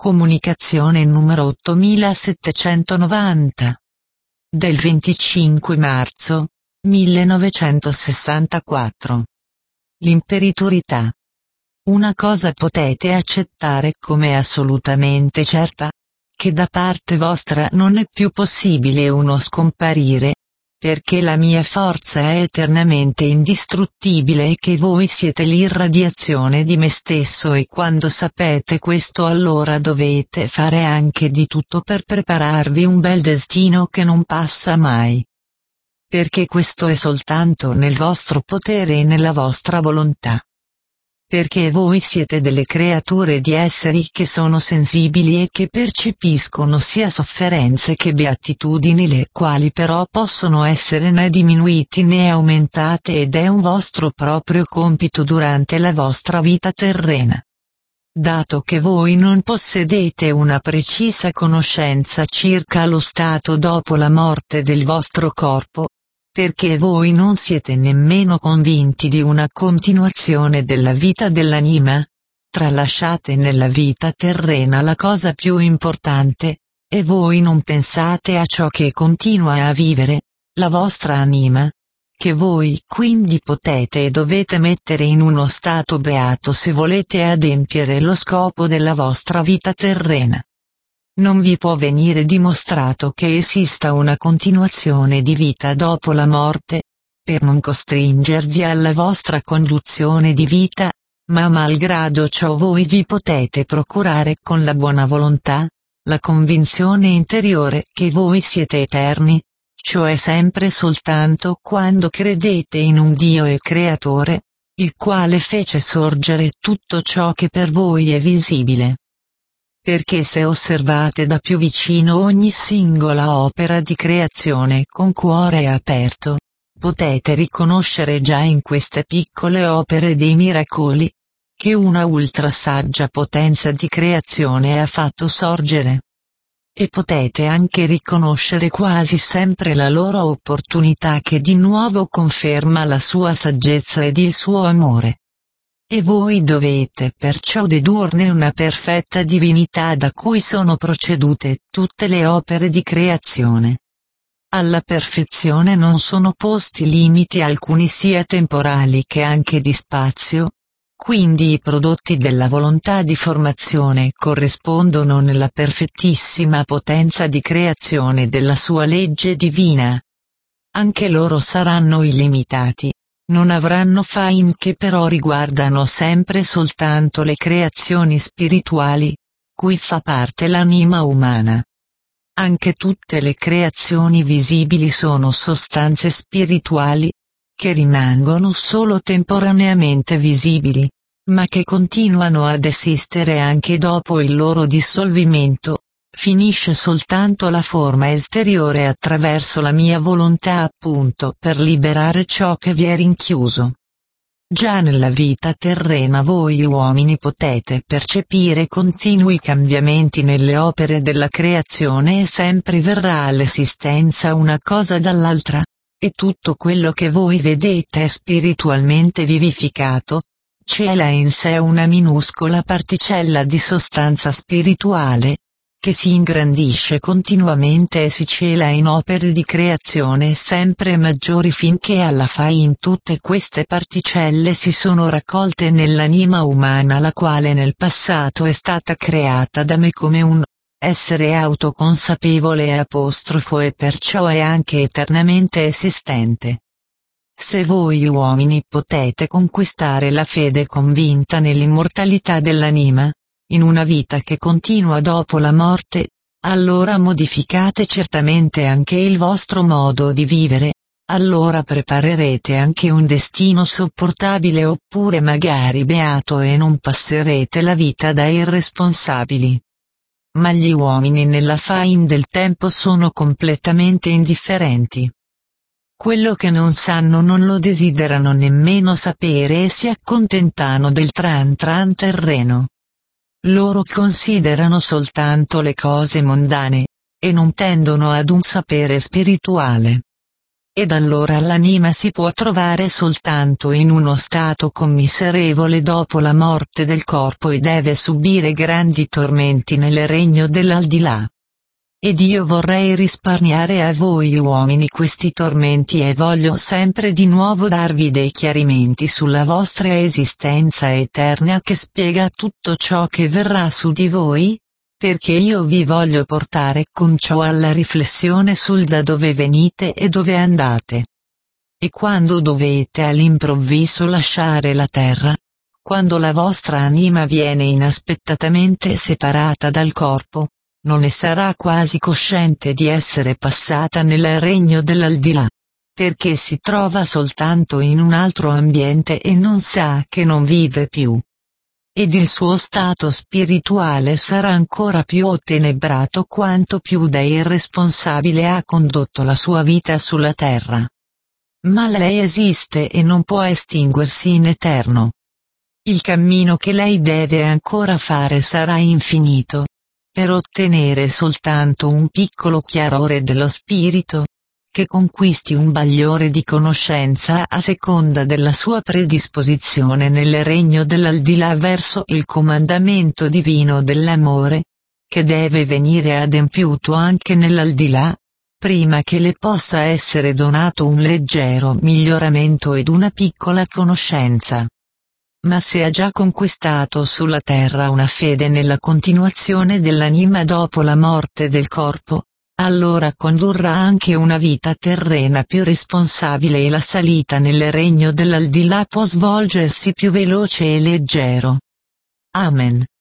Comunicazione numero 8790. Del 25 marzo 1964. L'imperitorietà. Una cosa potete accettare come assolutamente certa, che da parte vostra non è più possibile uno scomparire, perché la mia forza è eternamente indistruttibile e che voi siete l'irradiazione di me stesso, e quando sapete questo allora dovete fare anche di tutto per prepararvi un bel destino che non passa mai. Perché questo è soltanto nel vostro potere e nella vostra volontà. Perché voi siete delle creature di esseri che sono sensibili e che percepiscono sia sofferenze che beatitudini, le quali però possono essere né diminuite né aumentate, ed è un vostro proprio compito durante la vostra vita terrena. Dato che voi non possedete una precisa conoscenza circa lo stato dopo la morte del vostro corpo, perché voi non siete nemmeno convinti di una continuazione della vita dell'anima, tralasciate nella vita terrena la cosa più importante, e voi non pensate a ciò che continua a vivere, la vostra anima, che voi quindi potete e dovete mettere in uno stato beato se volete adempiere lo scopo della vostra vita terrena. Non vi può venire dimostrato che esista una continuazione di vita dopo la morte, per non costringervi alla vostra conduzione di vita, ma malgrado ciò voi vi potete procurare con la buona volontà, la convinzione interiore che voi siete eterni, cioè sempre soltanto quando credete in un Dio e Creatore, il quale fece sorgere tutto ciò che per voi è visibile. Perché se osservate da più vicino ogni singola opera di creazione con cuore aperto, potete riconoscere già in queste piccole opere dei miracoli, che una ultra saggia potenza di creazione ha fatto sorgere. E potete anche riconoscere quasi sempre la loro opportunità, che di nuovo conferma la sua saggezza ed il suo amore. E voi dovete perciò dedurne una perfetta divinità da cui sono procedute tutte le opere di creazione. Alla perfezione non sono posti limiti alcuni, sia temporali che anche di spazio, quindi i prodotti della volontà di formazione corrispondono nella perfettissima potenza di creazione della sua legge divina. Anche loro saranno illimitati. Non avranno fin che però riguardano sempre soltanto le creazioni spirituali, cui fa parte l'anima umana. Anche tutte le creazioni visibili sono sostanze spirituali, che rimangono solo temporaneamente visibili, ma che continuano ad esistere anche dopo il loro dissolvimento. Finisce soltanto la forma esteriore attraverso la mia volontà, appunto, per liberare ciò che vi è rinchiuso. Già nella vita terrena voi uomini potete percepire continui cambiamenti nelle opere della creazione, e sempre verrà all'esistenza una cosa dall'altra, e tutto quello che voi vedete è spiritualmente vivificato, cela in sé una minuscola particella di sostanza spirituale, che si ingrandisce continuamente e si cela in opere di creazione sempre maggiori, finché alla fine tutte queste particelle si sono raccolte nell'anima umana, la quale nel passato è stata creata da me come un essere autoconsapevole e perciò è anche eternamente esistente. Se voi uomini potete conquistare la fede convinta nell'immortalità dell'anima, in una vita che continua dopo la morte, allora modificate certamente anche il vostro modo di vivere, allora preparerete anche un destino sopportabile, oppure magari beato, e non passerete la vita da irresponsabili. Ma gli uomini nella fin del tempo sono completamente indifferenti. Quello che non sanno non lo desiderano nemmeno sapere e si accontentano del tran tran terreno. Loro considerano soltanto le cose mondane, e non tendono ad un sapere spirituale. ed allora l'anima si può trovare soltanto in uno stato commiserevole dopo la morte del corpo e deve subire grandi tormenti nel regno dell'aldilà. Ed io vorrei risparmiare a voi uomini questi tormenti e voglio sempre di nuovo darvi dei chiarimenti sulla vostra esistenza eterna che spiega tutto ciò che verrà su di voi, perché io vi voglio portare con ciò alla riflessione sul da dove venite e dove andate. E quando dovete all'improvviso lasciare la terra, quando la vostra anima viene inaspettatamente separata dal corpo, non ne sarà quasi cosciente di essere passata nel regno dell'aldilà, perché si trova soltanto in un altro ambiente e non sa che non vive più. Ed il suo stato spirituale sarà ancora più ottenebrato quanto più da irresponsabile ha condotto la sua vita sulla terra. Ma lei esiste e non può estinguersi in eterno. Il cammino che lei deve ancora fare sarà infinito, per ottenere soltanto un piccolo chiarore dello spirito, che conquisti un bagliore di conoscenza a seconda della sua predisposizione nel regno dell'aldilà verso il comandamento divino dell'amore, che deve venire adempiuto anche nell'aldilà, prima che le possa essere donato un leggero miglioramento ed una piccola conoscenza. Ma se ha già conquistato sulla terra una fede nella continuazione dell'anima dopo la morte del corpo, allora condurrà anche una vita terrena più responsabile e la salita nel regno dell'aldilà può svolgersi più veloce e leggero. Amen.